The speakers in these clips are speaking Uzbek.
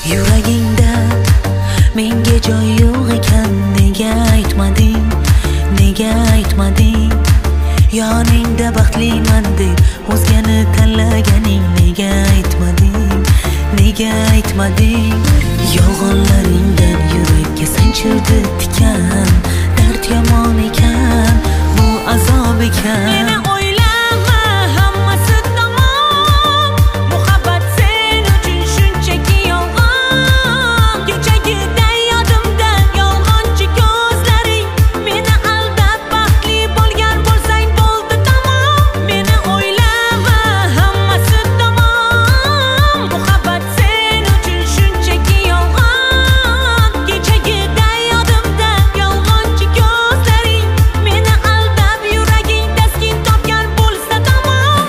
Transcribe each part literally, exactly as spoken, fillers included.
Yuragingda menga joy yo'q ekan, nega aytmading, nega aytmading? Yoningda baxtliman deb o'zgani tanlaganing, nega aytmading, nega aytmading? Yolg'onlaringdan yurakka sanchildi tikan, dard yomon ekan, bu azob ekan. Meni o'ylama, hammasi tamom. Muhabbat sen uchun shunchaki yolg'on. Kechagida yodimda yolg'onchi ko'zlaring. Meni aldab baxtli bo'lgan bo'lsang bo'ldi tamom. Meni o'ylama, hammasi tamom. Muhabbat sen uchun shunchaki yolg'on. Kechagida yodimda yolg'onchi ko'zlaring. Meni aldab yuraging taskin topgan bo'lsa tamom.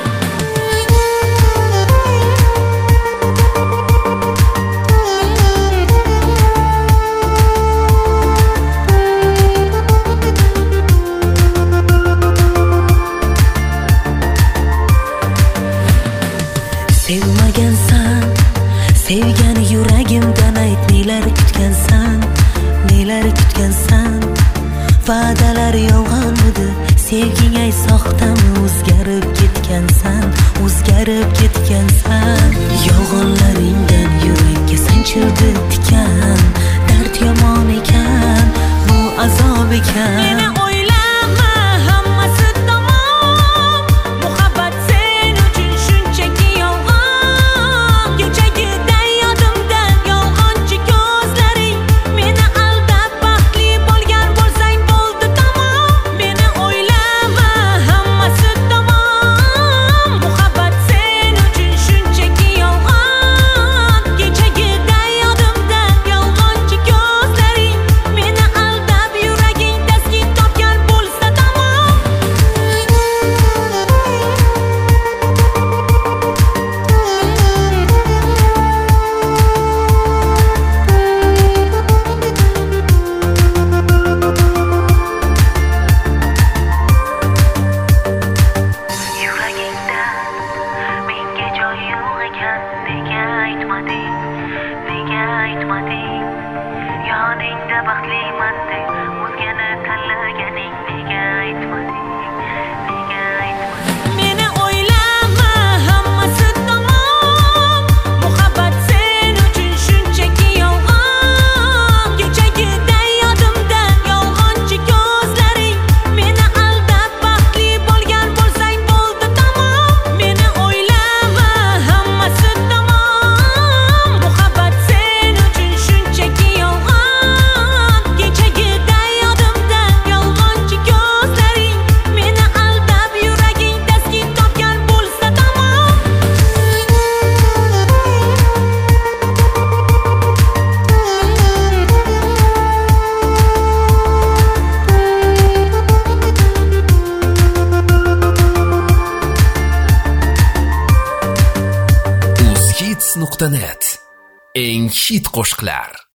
Sevmagansan, sevgani yuragimdan ayt, nelar kutgansan, nelar kutgansan? Va'dalar yolg'onmidi, sevging ay soxtami? O'zgarib ketgansan, o'zgarib ketgansan. Yolg'onlaringdan yurakka sanchildi tikan, dard yomon ekan, bu azob ekan. Meni o'ylama, hammasi tamom. Muhabbat sen uchun shunchaki yolg'on. Kechagida yodimda yolg'onchi ko'zlaring. Meni aldab baxtli bo'lgan bo'lsang bo'ldi tamom. Meni o'ylama, hammasi tamom. Muhabbat sen uchun shunchaki yolg'on. Kechagida yodimda yolg'onchi ko'zlaring. Meni aldab yuraging taskin topgan bo'lsa tamom. Yuragingda menga joy yo'q ekan, nega aytmading, nega aytmading? Yoningda baxtliman deb o'zgani tanlaganing, nega aytmading, nega aytmading? Meni o'ylama, hammasi tamom. Muhabbat sen uchun shunchaki yolg'on. Kechagida yodimda yolg'onchi ko'zlaring. Meni aldab baxtli bo'lgan bo'lsang bo'ldi tamom. Meni o'ylama, hammasi tamom. Muhabbat sen uchun shunchaki yolg'on. Kechagida yodimda yolg'onchi ko'zlaring. Meni aldab yuraging taskin topgan bo'lsa tamom. uz hits nuqta net eng hit qo'shiqlar.